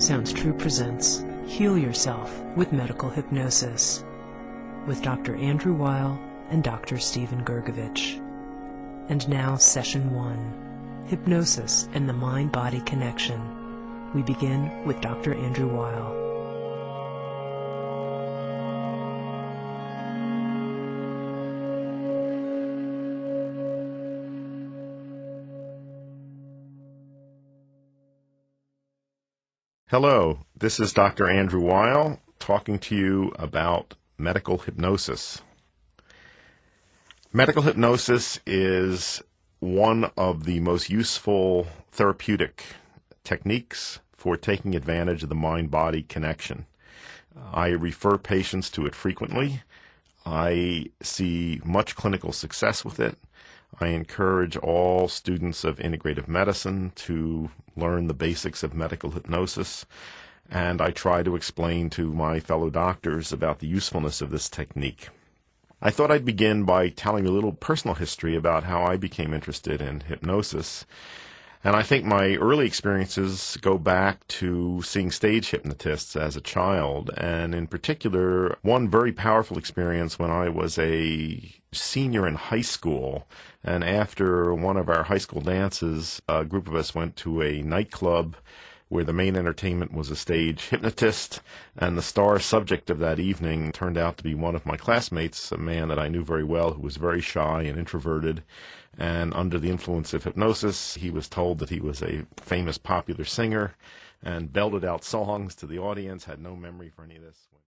Sounds True presents Heal Yourself with Medical Hypnosis with Dr. Andrew Weil and Dr. Stephen Gergovich. And now Session 1, Hypnosis and the Mind-Body Connection. We begin with Dr. Andrew Weil. Hello, this is Dr. Andrew Weil talking to you about medical hypnosis. Medical hypnosis is one of the most useful therapeutic techniques for taking advantage of the mind-body connection. I refer patients to it frequently. I see much clinical success with it. I encourage all students of integrative medicine to learn the basics of medical hypnosis, and I try to explain to my fellow doctors about the usefulness of this technique. I thought I'd begin by telling a little personal history about how I became interested in hypnosis. And I think my early experiences go back to seeing stage hypnotists as a child, and in particular, one very powerful experience when I was a senior in high school. And after one of our high school dances, a group of us went to a nightclub where the main entertainment was a stage hypnotist, and the star subject of that evening turned out to be one of my classmates, a man that I knew very well who was very shy and introverted. And under the influence of hypnosis, he was told that he was a famous popular singer and belted out songs to the audience, had no memory for any of this.